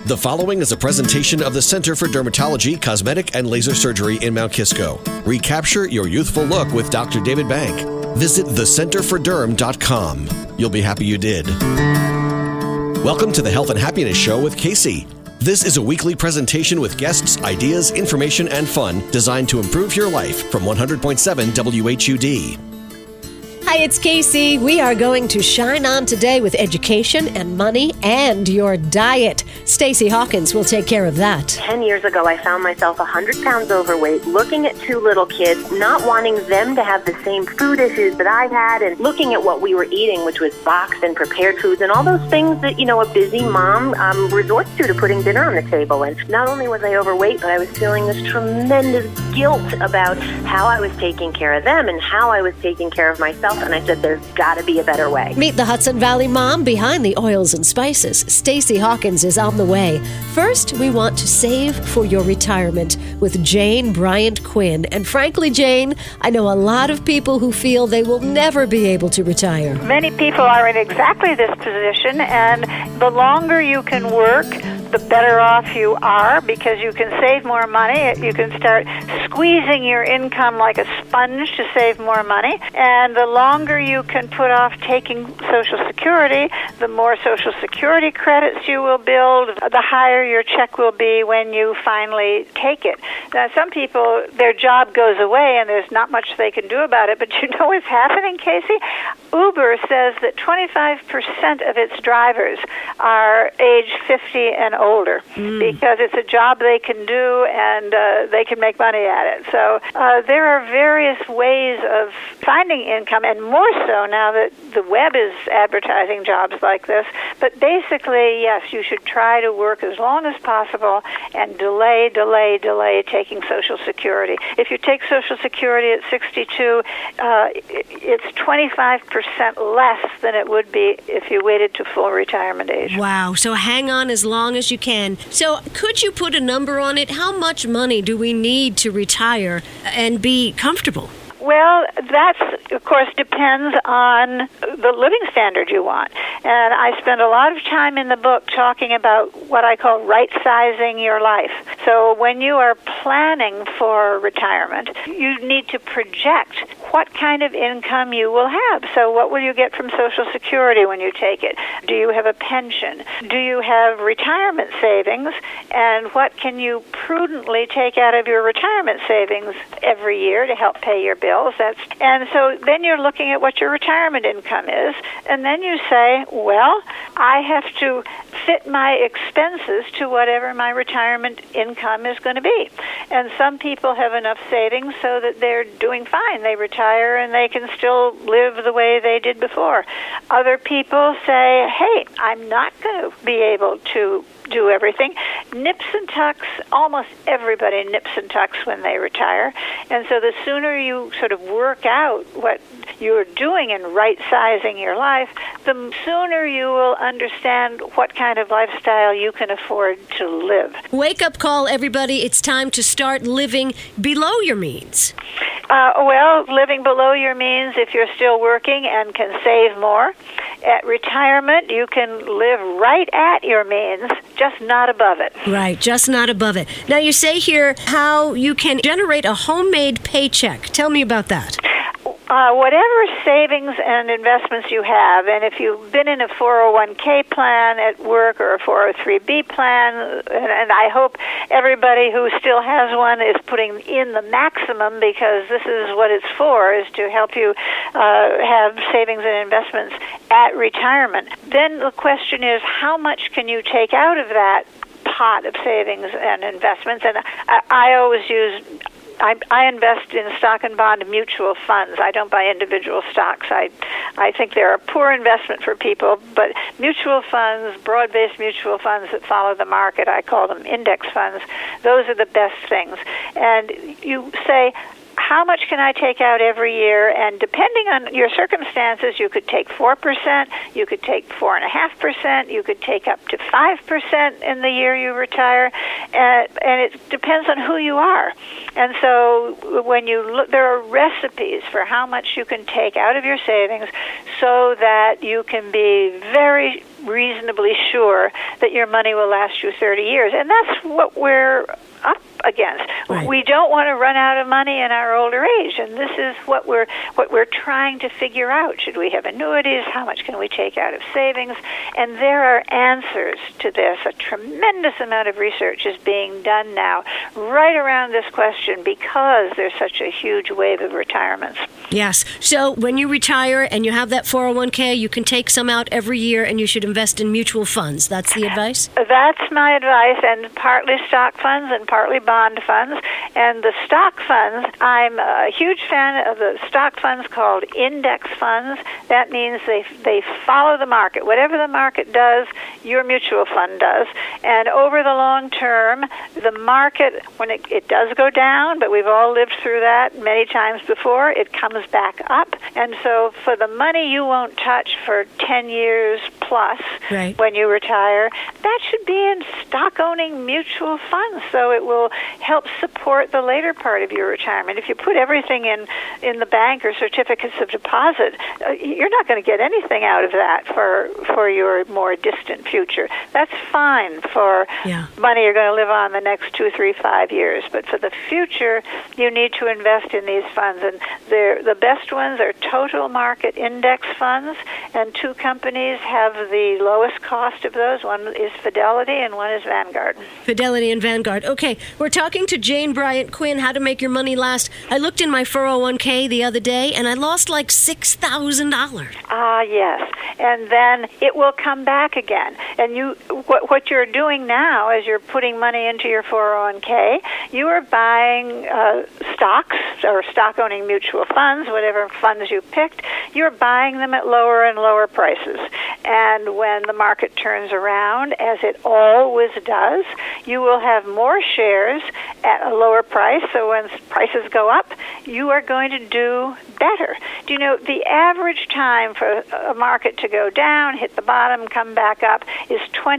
The following is a presentation of the Center for Dermatology, Cosmetic, and Laser Surgery in Mount Kisco. Recapture your youthful look with Dr. David Bank. Visit thecenterforderm.com. You'll be happy you did. Welcome to the Health and Happiness Show with Casey. This is a weekly presentation with guests, ideas, information, and fun designed to improve your life from 100.7 WHUD. Hi, it's Casey. We are going to shine on today with education and money and your diet. Stacey Hawkins will take care of that. 10 years ago, I found myself 100 pounds overweight, looking at two little kids, not wanting them to have the same food issues that I had, and looking at what we were eating, which was boxed and prepared foods and all those things that, a busy mom resorts to putting dinner on the table. And not only was I overweight, but I was feeling this tremendous guilt about how I was taking care of them and how I was taking care of myself. And I said, there's got to be a better way. Meet the Hudson Valley mom behind the oils and spices. Stacey Hawkins is on the way. First, we want to save for your retirement with Jane Bryant Quinn. And frankly, Jane, I know a lot of people who feel they will never be able to retire. Many people are in exactly this position, and the longer you can work, the better off you are, because you can save more money. You can start squeezing your income like a sponge to save more money. And the longer you can put off taking Social Security, the more Social Security credits you will build, the higher your check will be when you finally take it. Now, some people, their job goes away and there's not much they can do about it, but you know what's happening, Casey? Uber says that 25% of its drivers are age 50 and older because it's a job they can do and they can make money at it. So there are various ways of finding income, and more so now that the web is advertising jobs like this. But basically, yes, you should try to work as long as possible and delay taking Social Security. If you take Social Security at 62, it's 25% less than it would be if you waited to full retirement age. Wow, so hang on as long as you can. So could you put a number on it? How much money do we need to retire and be comfortable? Well, that, of course, depends on the living standard you want. And I spend a lot of time in the book talking about what I call right-sizing your life. So when you are planning for retirement, you need to project what kind of income you will have. So what will you get from Social Security when you take it? Do you have a pension? Do you have retirement savings? And what can you prudently take out of your retirement savings every year to help pay your bills? And so then you're looking at what your retirement income is, and then you say, well, I have to fit my expenses to whatever my retirement income is going to be. And some people have enough savings so that they're doing fine. They retire and they can still live the way they did before. Other people say, hey, I'm not going to be able to do everything. Nips and tucks, almost everybody nips and tucks when they retire. And so the sooner you sort of work out what you're doing in right-sizing your life, the sooner you will understand what kind of lifestyle you can afford to live. Wake up call, everybody. It's time to start living below your means. Well, living below your means if you're still working and can save more. At retirement, you can live right at your means, just not above it. Right, just not above it. Now, you say here how you can generate a homemade paycheck. Tell me about that. Whatever savings and investments you have, and if you've been in a 401k plan at work or a 403b plan, and I hope everybody who still has one is putting in the maximum, because this is what it's for, is to help you have savings and investments at retirement. Then the question is, how much can you take out of that pot of savings and investments? And I always use... I invest in stock and bond mutual funds. I don't buy individual stocks. I think they're a poor investment for people, but mutual funds, broad-based mutual funds that follow the market, I call them index funds, those are the best things. And you say, how much can I take out every year? And depending on your circumstances, you could take 4%, you could take 4.5%, you could take up to 5% in the year you retire, and it depends on who you are. And so when you look, there are recipes for how much you can take out of your savings so that you can be very reasonably sure that your money will last you 30 years. And that's what we're up against. Right. We don't want to run out of money in our older age, and this is what we're trying to figure out. Should we have annuities? How much can we take out of savings? And there are answers to this. A tremendous amount of research is being done now right around this question because there's such a huge wave of retirements. Yes. So when you retire and you have that 401k, you can take some out every year, and you should invest in mutual funds. That's the advice? That's my advice, and partly stock funds and partly bond funds. And the stock funds, I'm a huge fan of the stock funds called index funds. That means they follow the market. Whatever the market does, your mutual fund does. And over the long term, the market, when it does go down, but we've all lived through that many times before, it comes back up. And so for the money you won't touch for 10 years plus right. when you retire, that should be in stock-owning mutual funds, so it will help support the later part of your retirement. If you put everything in the bank or certificates of deposit, you're not going to get anything out of that for your more distant future. That's fine for money you're going to live on the next 2, 3, 5 years, but for the future, you need to invest in these funds, and the best ones are total market index funds, and two companies have the lowest cost of those. One is Fidelity and one is Vanguard. Fidelity and Vanguard. Okay, we're talking to Jane Bryant Quinn, How to Make Your Money Last. I looked in my 401k the other day, and I lost like $6,000. Ah, yes. And then it will come back again. And what you're doing now is you're putting money into your 401k. You are buying stocks or stock-owning mutual funds, whatever funds you picked. You're buying them at lower and lower prices. And when the market turns around, as it always does, you will have more shares at a lower price. So when prices go up, you are going to do better. Do you know the average time for a market to go down, hit the bottom, come back up is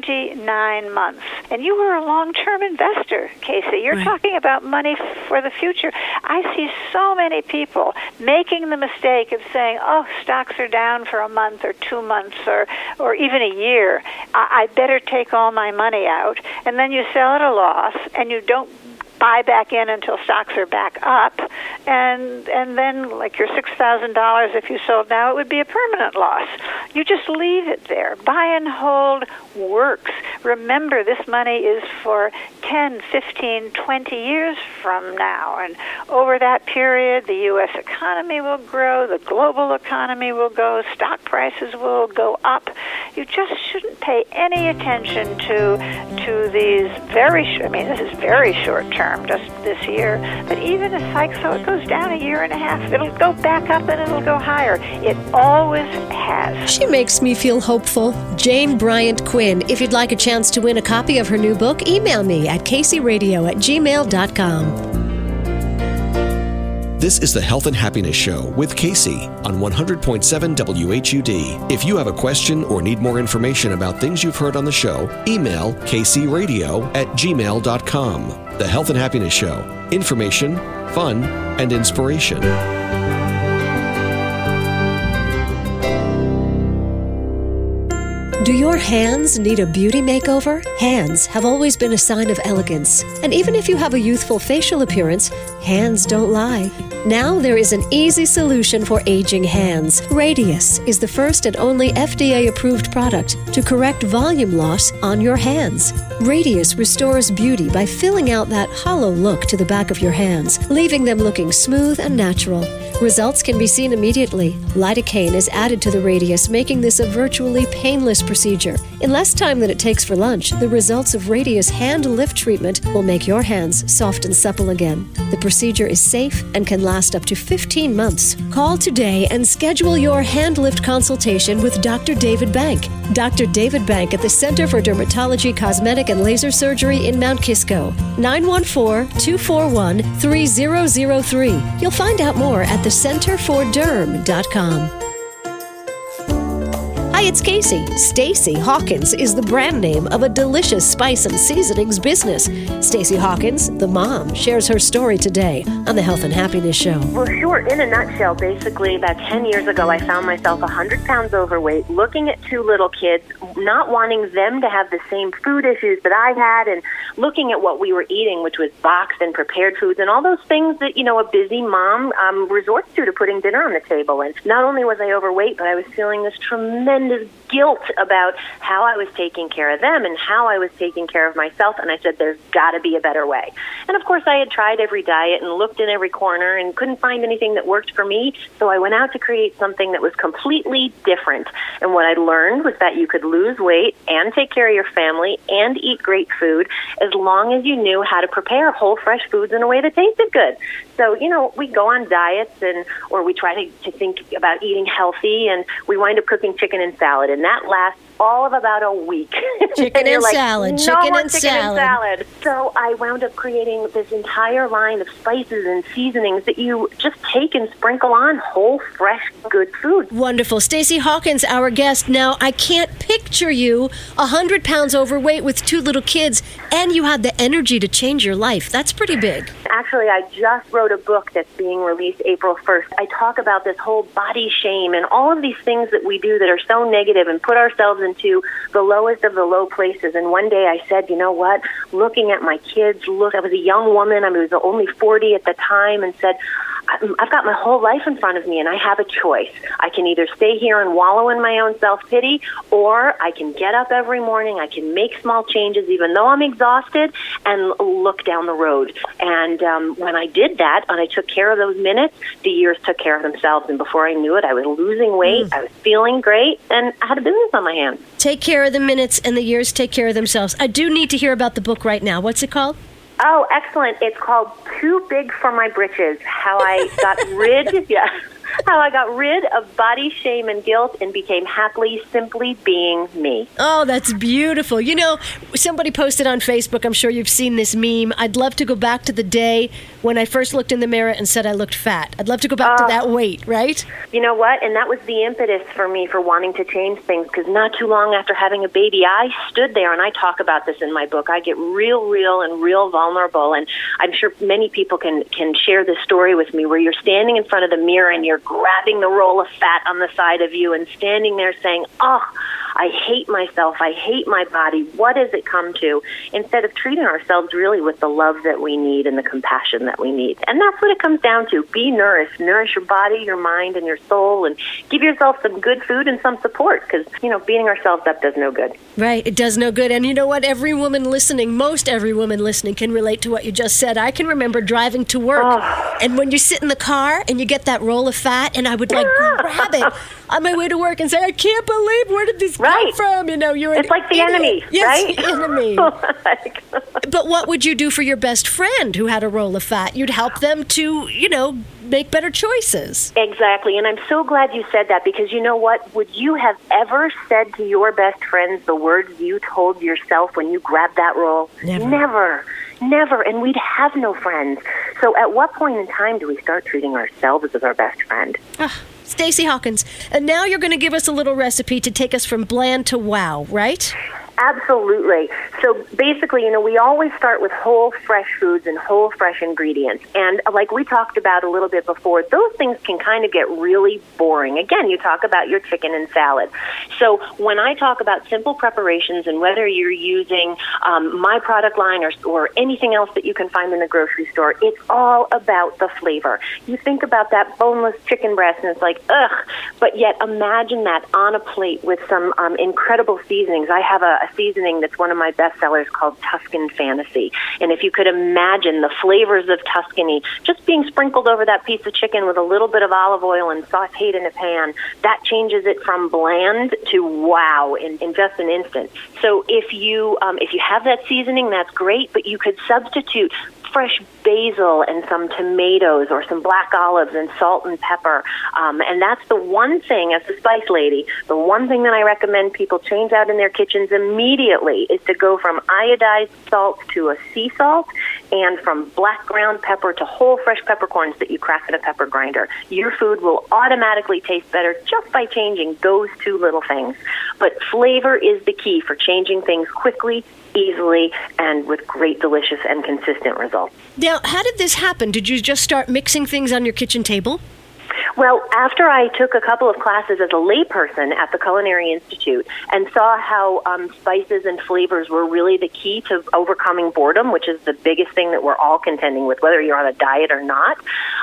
29 months? And you were a long-term investor, Casey. You're talking about money for the future. I see so many people making the mistake of saying, oh, stocks are down for a month or 2 months or even a year. I better take all my money out. And then you sell at a loss, and you don't buy back in until stocks are back up, and then like your $6,000 if you sold now, it would be a permanent loss. You just leave it there. Buy and hold works. Remember, this money is for 10, 15, 20 years from now, and over that period, the U.S. economy will grow, the global economy will go, stock prices will go up. You just shouldn't pay any attention to these this is very short term, just this year, but even a cycle, it goes down a year and a half, it'll go back up and it'll go higher. It always has. She makes me feel hopeful. Jane Bryant Quinn. If you'd like a chance to win a copy of her new book, email me at caseyradio@gmail.com. This is the Health and Happiness Show with Casey on 100.7 WHUD. If you have a question or need more information about things you've heard on the show, email caseyradio@gmail.com. The Health and Happiness Show. Information, fun, and inspiration. Do your hands need a beauty makeover? Hands have always been a sign of elegance. And even if you have a youthful facial appearance, hands don't lie. Now there is an easy solution for aging hands. Radius is the first and only FDA-approved product to correct volume loss on your hands. Radius restores beauty by filling out that hollow look to the back of your hands, leaving them looking smooth and natural. Results can be seen immediately. Lidocaine is added to the Radius, making this a virtually painless procedure. In less time than it takes for lunch, the results of Radius hand lift treatment will make your hands soft and supple again. The procedure is safe and can last up to 15 months. Call today and schedule your hand lift consultation with Dr. David Bank. Dr. David Bank at the Center for Dermatology, Cosmetic, and Laser Surgery in Mount Kisco. 914-241-3003. You'll find out more at thecenterforderm.com. Hi, it's Casey. Stacy Hawkins is the brand name of a delicious spice and seasonings business. Stacy Hawkins, the mom, shares her story today on the Health and Happiness Show. Well, sure. In a nutshell, basically, about 10 years ago, I found myself 100 pounds overweight, looking at two little kids, not wanting them to have the same food issues that I had, and looking at what we were eating, which was boxed and prepared foods, and all those things that, a busy mom resorts to putting dinner on the table. And not only was I overweight, but I was feeling this tremendous guilt about how I was taking care of them and how I was taking care of myself. And I said, there's got to be a better way. And of course, I had tried every diet and looked in every corner and couldn't find anything that worked for me. So I went out to create something that was completely different. And what I learned was that you could lose weight and take care of your family and eat great food as long as you knew how to prepare whole, fresh foods in a way that tasted good. So, we go on diets or we try to think about eating healthy, and we wind up cooking chicken and salad, and that lasts all of about a week. Chicken and salad. Chicken and salad. So I wound up creating this entire line of spices and seasonings that you just take and sprinkle on whole, fresh, good food. Wonderful. Stacy Hawkins, our guest. Now, I can't picture you 100 pounds overweight with two little kids, and you had the energy to change your life. That's pretty big. Actually, I just wrote a book that's being released April 1st. I talk about this whole body shame and all of these things that we do that are so negative and put ourselves into the lowest of the low places. And one day I said, you know what? Looking at my kids, I was a young woman. I was only 40 at the time, and said, I've got my whole life in front of me, and I have a choice. I can either stay here and wallow in my own self-pity, or I can get up every morning, I can make small changes even though I'm exhausted, and look down the road. And when I did that, and I took care of those minutes, the years took care of themselves. And before I knew it, I was losing weight, I was feeling great, and I had a business on my hands. Take care of the minutes, and the years take care of themselves. I do need to hear about the book right now. What's it called? Oh, excellent. It's called Too Big for My Britches, how I got rid of body shame and guilt and became happily simply being me. Oh, that's beautiful. Somebody posted on Facebook, I'm sure you've seen this meme, I'd love to go back to the day when I first looked in the mirror and said I looked fat. I'd love to go back to that weight, right? You know what? And that was the impetus for me for wanting to change things, because not too long after having a baby, I stood there, and I talk about this in my book. I get real and real vulnerable, and I'm sure many people can share this story with me, where you're standing in front of the mirror and you're grabbing the roll of fat on the side of you and standing there saying, I hate myself, I hate my body, what has it come to? Instead of treating ourselves really with the love that we need and the compassion that we need. And that's what it comes down to. Be nourished. Nourish your body, your mind, and your soul, and give yourself some good food and some support, because, beating ourselves up does no good. Right, it does no good. And you know what? Most every woman listening can relate to what you just said. I can remember driving to work, and when you sit in the car and you get that roll of fat, and I would grab it on my way to work and say, I can't believe, where did this come from? It's like the enemy, yes, right? The enemy. But what would you do for your best friend who had a roll of fat? You'd help them to, make better choices. Exactly, and I'm so glad you said that, because you know what? Would you have ever said to your best friends the words you told yourself when you grabbed that roll? Never, and we'd have no friends. So at what point in time do we start treating ourselves as our best friend? Stacy Hawkins, and now you're going to give us a little recipe to take us from bland to wow, right? Absolutely. So basically, we always start with whole, fresh foods and whole, fresh ingredients. And like we talked about a little bit before, those things can kind of get really boring. Again, you talk about your chicken and salad. So when I talk about simple preparations, and whether you're using my product line or anything else that you can find in the grocery store, it's all about the flavor. You think about that boneless chicken breast, and it's like, ugh. But yet imagine that on a plate with some incredible seasonings. I have a seasoning that's one of my best sellers called Tuscan Fantasy. And if you could imagine the flavors of Tuscany just being sprinkled over that piece of chicken with a little bit of olive oil and sauteed in a pan, that changes it from bland to wow in just an instant. So if you have that seasoning, that's great, but you could substitute fresh basil and some tomatoes or some black olives and salt and pepper. And that's the one thing, as the spice lady, the one thing that I recommend people change out in their kitchens immediately is to go from iodized salt to a sea salt, And from black ground pepper to whole fresh peppercorns that you crack in a pepper grinder, your food will automatically taste better just by changing those two little things. But flavor is the key for changing things quickly, easily, and with great, delicious, and consistent results. Now, how did this happen? Did you just start mixing things on your kitchen table? Well, after I took a couple of classes as a layperson at the Culinary Institute and saw how spices and flavors were really the key to overcoming boredom, which is the biggest thing that we're all contending with, whether you're on a diet or not,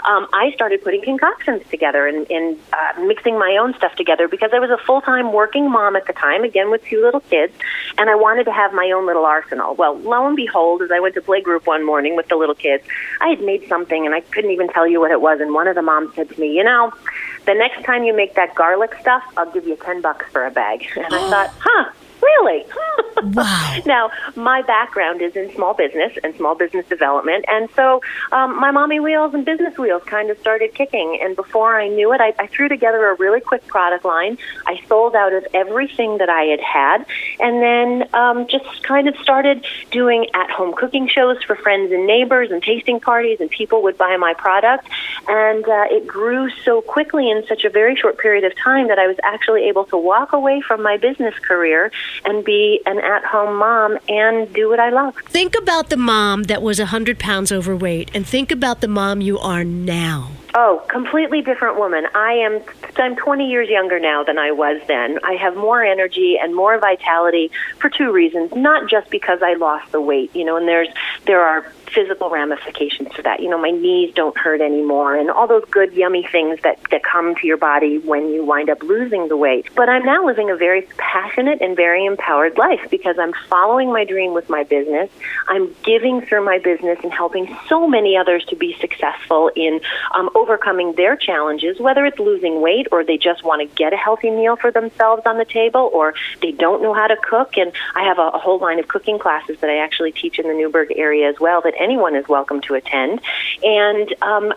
I started putting concoctions together and mixing my own stuff together because I was a full-time working mom at the time, again with two little kids, and I wanted to have my own little arsenal. Well, lo and behold, as I went to playgroup one morning with the little kids, I had made something, and I couldn't even tell you what it was, and one of the moms said to me, you know, the next time you make that garlic stuff, I'll give you $10 for a bag. And I thought, really? Wow. Now, my background is in small business and small business development, and so my mommy wheels and business wheels kind of started kicking, and before I knew it, I threw together a really quick product line. I sold out of everything that I had, and then just kind of started doing at-home cooking shows for friends and neighbors and tasting parties, and people would buy my product, and it grew so quickly in such a very short period of time that I was actually able to walk away from my business career and be an at-home mom and do what I love. Think about the mom that was 100 pounds overweight, and think about the mom you are now. Oh, completely different woman. I'm 20 years younger now than I was then. I have more energy and more vitality for two reasons. Not just because I lost the weight, you know, and there are physical ramifications to that. You know, my knees don't hurt anymore and all those good, yummy things that come to your body when you wind up losing the weight. But I'm now living a very passionate and very empowered life because I'm following my dream with my business. I'm giving through my business and helping so many others to be successful in overcoming their challenges, whether it's losing weight or they just want to get a healthy meal for themselves on the table or they don't know how to cook. And I have a whole line of cooking classes that I actually teach in the Newburgh area as well that anyone is welcome to attend. And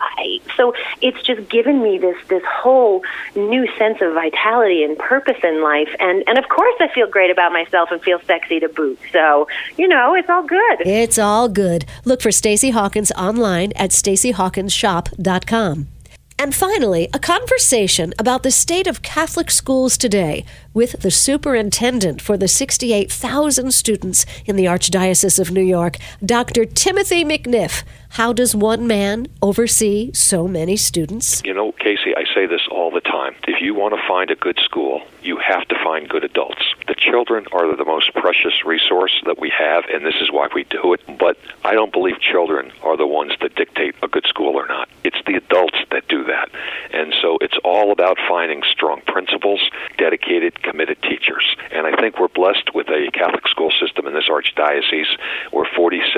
so it's just given me this whole new sense of vitality and purpose in life. And of course I feel great about myself and feel sexy to boot. So, you know, it's all good. It's all good. Look for Stacey Hawkins online at staceyhawkinsshop.com. And finally, a conversation about the state of Catholic schools today with the superintendent for the 68,000 students in the Archdiocese of New York, Dr. Timothy McNiff. How does one man oversee so many students? You know, Casey, I say this all the time. If you want to find a good school, you have to find good adults. The children are the most precious resource that we have, and this is why we do it. But I don't believe children are the ones that dictate a good school or not. It's the adults that do that. And so it's all about finding strong principals, dedicated, committed teachers. And I think we're blessed with a Catholic school system in this archdiocese where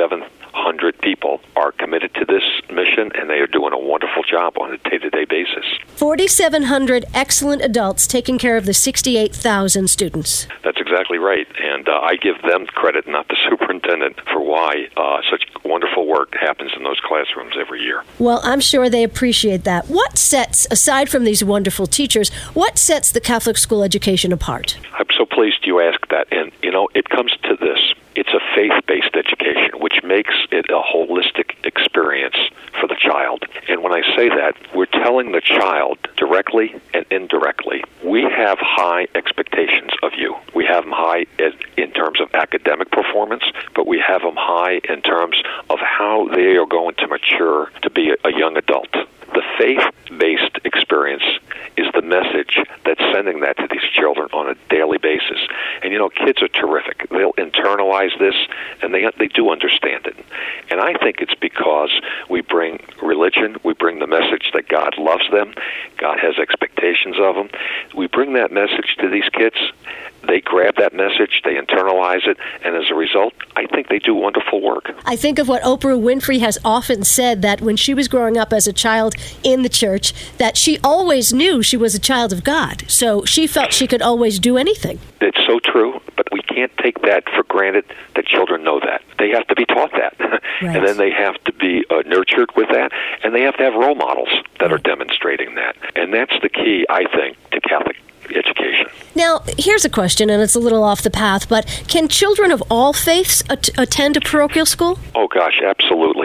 4,700 people are committed to this mission, and they are doing a wonderful job on a day-to-day basis. 4,700 excellent adults taking care of the 68,000 students. That's exactly right. And I give them credit, not the superintendent, for why such wonderful work happens in those classrooms every year. Well, I'm sure they appreciate that. What sets, aside from these wonderful teachers, what sets the Catholic school education apart? I'm so pleased you asked that. And, you know, it comes to this. It's a faith-based education, which makes it a holistic experience for the child. And when I say that, we're telling the child directly and indirectly, we have high expectations of you. We have them high in terms of academic performance, but we have them high in terms of how they are going to mature to be a young adult. The faith-based experience is the message that's sending that to these children on a daily basis. And, you know, kids are terrific. They'll internalize this, and they do understand it. And I think it's because we bring religion, we bring the message that God loves them, God has expectations of them. We bring that message to these kids. They grab that message, they internalize it, and as a result, I think they do wonderful work. I think of what Oprah Winfrey has often said, that when she was growing up as a child in the church, that she always knew she was a child of God. So she felt she could always do anything. It's so true, but we can't take that for granted that children know that. They have to be taught that. Right. And then they have to be nurtured with that, and they have to have role models that are demonstrating that. And that's the key, I think, to Catholic education. Now, here's a question, and it's a little off the path, but can children of all faiths attend a parochial school? Oh, gosh, absolutely.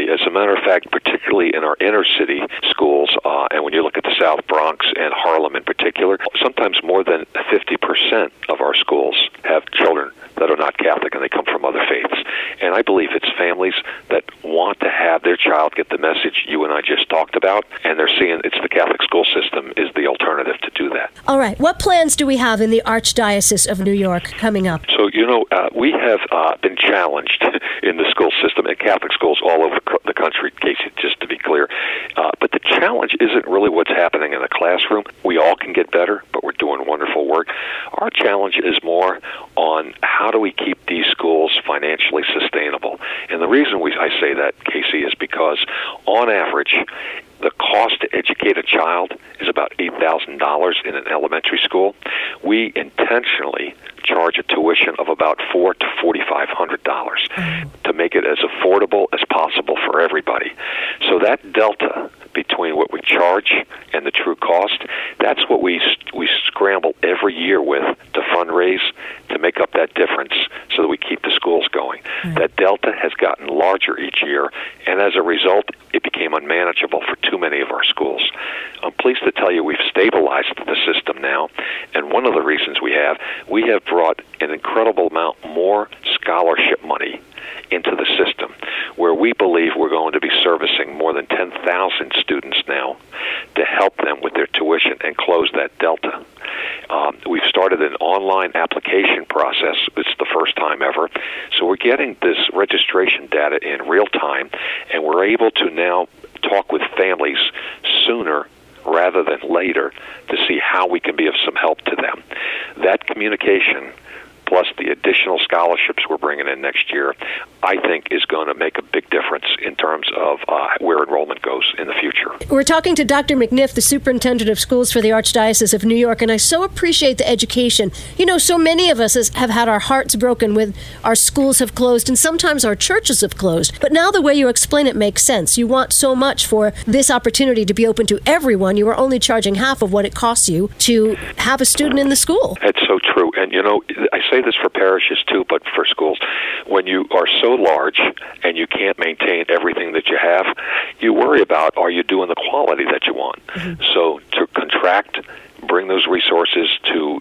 Absolutely. As a matter of fact, particularly in our inner city schools, and when you look at the South Bronx and Harlem in particular, sometimes more than 50% of our schools have children that are not Catholic and they come from other faiths. And I believe it's families that want to have their child get the message you and I just talked about, and they're seeing it's the Catholic school system is the alternative to do that. All right. What plans do we have in the Archdiocese of New York coming up? So, we have been challenged in the school system, in Catholic schools all over the country, Casey, just to be clear. But the challenge isn't really what's happening in the classroom. We all can get better, but we're doing wonderful work. Our challenge is more on how do we keep these schools financially sustainable. And the reason I say that, Casey, is because on average, the cost to educate a child is about $8,000 in an elementary school. We intentionally charge a tuition of about $400 to $4,500 to make it as affordable as possible for everybody. So that delta between what we charge and the true cost, that's what we scramble every year with to fundraise to make up that difference so that we keep the schools going. That delta has gotten larger each year, and as a result, it became unmanageable for too many of our schools. I'm pleased to tell you we've stabilized the system now, and one of the reasons we have brought an incredible amount more scholarship money into the system, where we believe we're going to be servicing more than 10,000 students now to help them with their tuition and close that delta. We've started an online application process. It's the first time ever. So we're getting this registration data in real time, and we're able to now talk with families sooner rather than later to see how we can be of some help to them. That communication, plus the additional scholarships we're bringing in next year, I think is going to make a big difference in terms of where enrollment goes in the future. We're talking to Dr. McNiff, the Superintendent of Schools for the Archdiocese of New York, and I so appreciate the education. So many of us have had our hearts broken with our schools have closed, and sometimes our churches have closed. But now the way you explain it makes sense. You want so much for this opportunity to be open to everyone. You are only charging half of what it costs you to have a student in the school. That's so true. And, I say this for parishes too, but for schools. When you are so large and you can't maintain everything that you have, you worry about, are you doing the quality that you want? So to contract, bring those resources to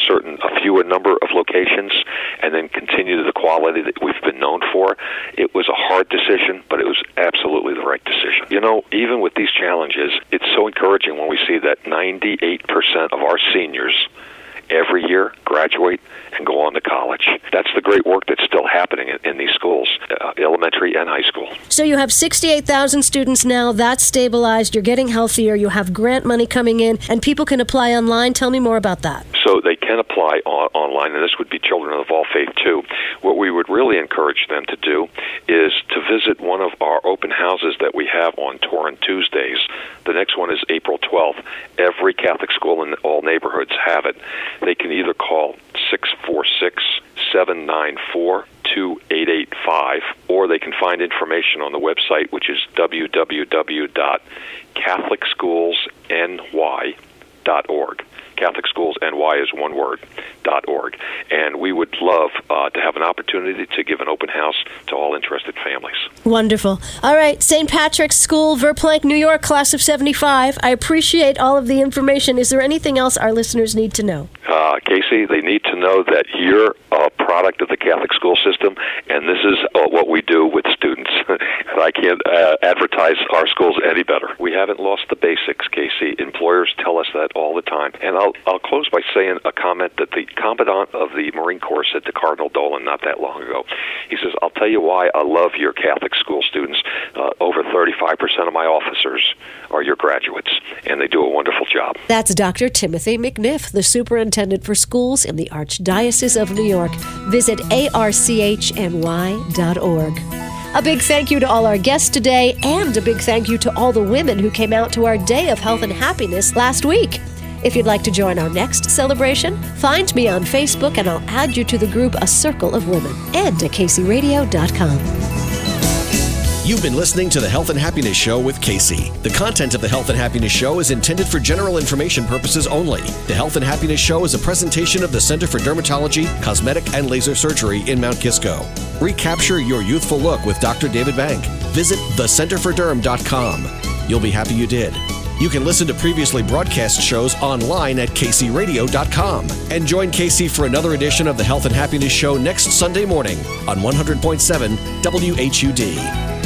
a fewer number of locations, and then continue to the quality that we've been known for, it was a hard decision, but it was absolutely the right decision. Even with these challenges, it's so encouraging when we see that 98% of our seniors every year graduate and go on to college. That's the great work that's still happening in these schools, elementary and high school. So you have 68,000 students now. That's stabilized. You're getting healthier. You have grant money coming in, and people can apply online. Tell me more about that. So they can apply online, and this would be children of all faith too. What we would really encourage them to do is to visit one of our open houses that we have on Torrent Tuesdays. The next one is April 12th. Every Catholic school in all neighborhoods have it. They can either call 646-794-2885, or they can find information on the website, which is www.catholicschoolsny.org. Catholic Schools NY is one word, .org. And we would love to have an opportunity to give an open house to all interested families. Wonderful. All right, St. Patrick's School, Verplanck, New York, class of 75. I appreciate all of the information. Is there anything else our listeners need to know? Casey, they need to know that you're a product of the Catholic school system, and this is what we do with students. And I can't advertise our schools any better. We haven't lost the basics, Casey. Employers tell us that all the time. And I'll close by saying a comment that the Commandant of the Marine Corps said to Cardinal Dolan not that long ago. He says, I'll tell you why I love your Catholic school students. Over 35% of my officers are your graduates, and they do a wonderful job. That's Dr. Timothy McNiff, the Superintendent for Schools in the Archdiocese of New York. Visit archny.org. A big thank you to all our guests today, and a big thank you to all the women who came out to our Day of Health and Happiness last week. If you'd like to join our next celebration, find me on Facebook and I'll add you to the group A Circle of Women, and at KCRadio.com. You've been listening to the Health and Happiness Show with Casey. The content of the Health and Happiness Show is intended for general information purposes only. The Health and Happiness Show is a presentation of the Center for Dermatology, Cosmetic, and Laser Surgery in Mount Kisco. Recapture your youthful look with Dr. David Bank. visit thecenterforderm.com. You'll be happy you did. You can listen to previously broadcast shows online at kcradio.com. And join Casey for another edition of the Health and Happiness Show next Sunday morning on 100.7 WHUD.